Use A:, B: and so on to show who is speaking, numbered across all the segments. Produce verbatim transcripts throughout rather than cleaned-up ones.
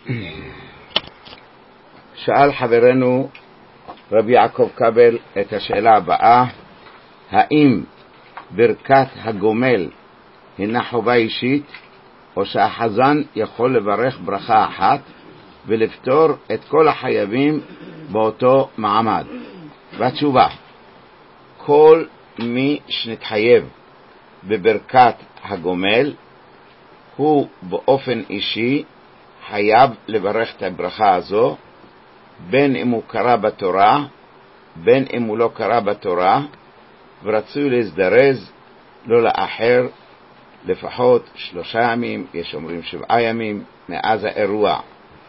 A: שאל חברנו רבי יעקב קבל את השאלה הבאה: האם ברכת הגומל הינה חובה אישית, או שהחזן יכול לברך ברכה אחת ולפתור את כל החייבים באותו מעמד? והתשובה: כל מי שנתחייב בברכת הגומל הוא באופן אישי חייב לברך את הברכה הזו, בין אם הוא קרא בתורה בין אם הוא לא קרא בתורה, ורצוי להזדרז לא לאחר לפחות שלושה ימים, יש אומרים שבעה ימים מאז האירוע.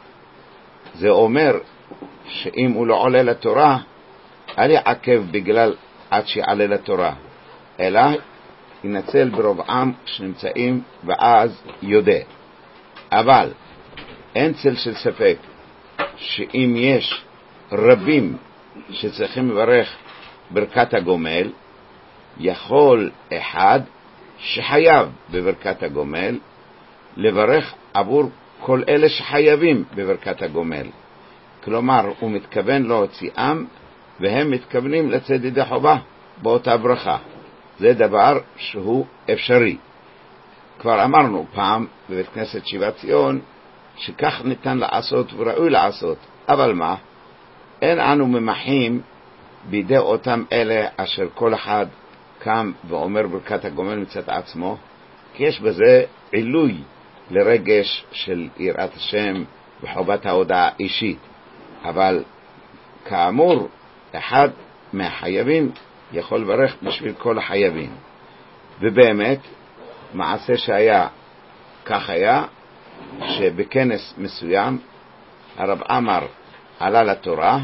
A: זה אומר שאם הוא לא עולה לתורה אל יעכב בגלל עד שיעלה לתורה, אלא ינצל ברובעם שנמצאים ואז יודע. אבל אין צל של ספק שאם יש רבים שצריכים לברך ברכת הגומל, יכול אחד שחייב בברכת הגומל לברך עבור כל אלה שחייבים בברכת הגומל. כלומר, הוא מתכוון להוציאם והם מתכוונים לצאת ידי חובה באותה ברכה. זה דבר שהוא אפשרי. כבר אמרנו פעם בבית כנסת שיבת ציון שכך ניתן לעשות וראוי לעשות, אבל מה? אין אנו ממחים בידי אותם אלה אשר כל אחד קם ואומר ברכת הגומל מצד עצמו, כי יש בזה עילוי לרגש של יראת השם וחובת ההודעה אישית. אבל כאמור, אחד מהחייבים יכול לברך בשביל כל החייבים. ובאמת מעשה שהיה כך היה, שבכנס מסוים הרב עמר עלה לתורה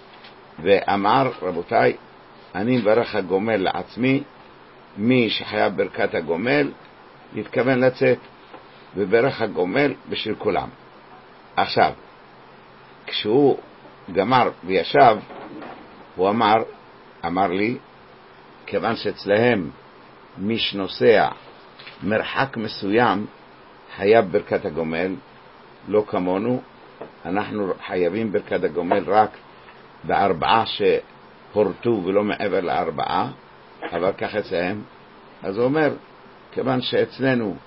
A: ואמר: רבותיי, אני מברך הגומל לעצמי, מי שחייב ברכת הגומל יתכוון לצאת, וברך הגומל בשביל כולם. עכשיו, כשהוא גמר וישב, הוא אמר, אמר לי, כיוון שאצלהם מי שנוסע מרחק מסוים חייב ברכת הגומל, לא כמונו, אנחנו חייבים ברכת הגומל רק בארבעה שהורתו ולא מעבר לארבעה, אבל כך אצלהם. אז הוא אומר, כיוון שאצלנו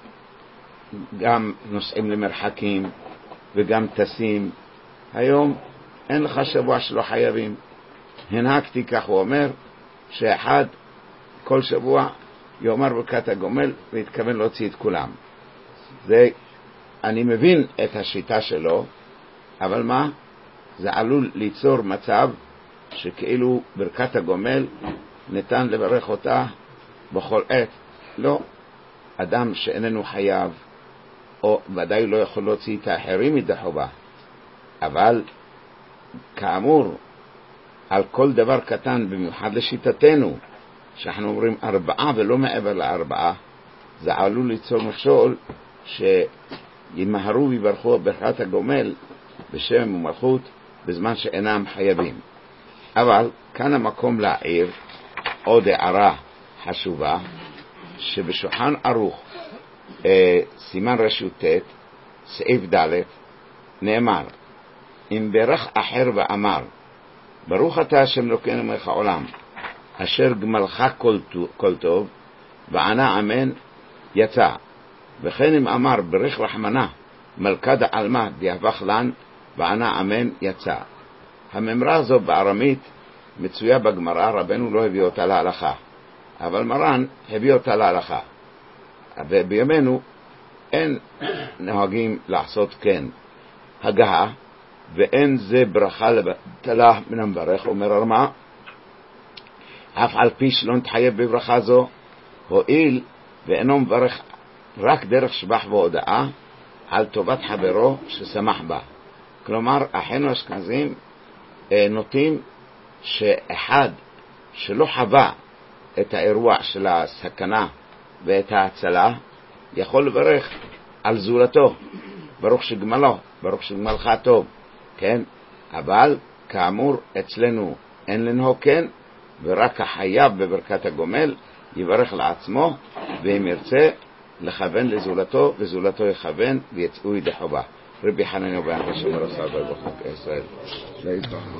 A: גם נוסעים למרחקים וגם טסים, היום אין לך שבוע שלא חייבים. הנהגתי, כך הוא אומר, שאחד כל שבוע יאמר ברכת הגומל ויתכוון להוציא את כולם. זה, אני מבין את השיטה שלו, אבל מה? זה עלול ליצור מצב שכאילו ברכת הגומל ניתן לברך אותה בכל עת. לא, אדם שאיננו חייב או ודאי לא יכול להוציא את האחרים ידי חובה, אבל כאמור על כל דבר קטן, במיוחד לשיטתנו שאנחנו אומרים ארבעה ולא מעבר לארבעה, זה עלול ליצור מכשול שימהרו ויברכו ברכת הגומל בשם ומלכות בזמן שאינם חייבים. אבל כאן המקום להעיר עוד הערה חשובה, שבשולחן ערוך אה, סימן רשות ת' סעיף ד' נאמר: אם ברך אחר ואמר ברוך אתה השם אלוקינו מלך העולם אשר גמלך כל, כל טוב, וענה אמן, יצא. וכן אם אמר ברך רחמנה מלכה דעלמא דיהבך לן, וענה אמן, יצא. הממרה הזו בארמית מצויה בגמרא, רבנו לא הביא אותה להלכה, אבל מרן הביא אותה להלכה. ובימינו אין נוהגים לעשות כן הגעה, ואין זה ברכה לבטלה מן המברך. אומר הרמ"א, אף על פי שלא נתחייב בברכה זו, הואיל ואינו מברך רק דרך שבח והודעה על טובת חברו ששמח בה. כלומר, אחינו אשכנזים נוטים שאחד שלא חווה את האירוע של הסכנה ואת ההצלה יכול לברך על זולתו, ברוך שגמלו, ברוך שגמלך טוב, כן? אבל כאמור אצלנו אין לנהוג כן, ורק החייב בברכת הגומל יברך לעצמו, ואם ירצה לכוון לזולתו וזולתו יכוון ויצאו ידי חובה. רבי חנניה בן עקשיא מרס"ל בחוק ישראל. להתראות.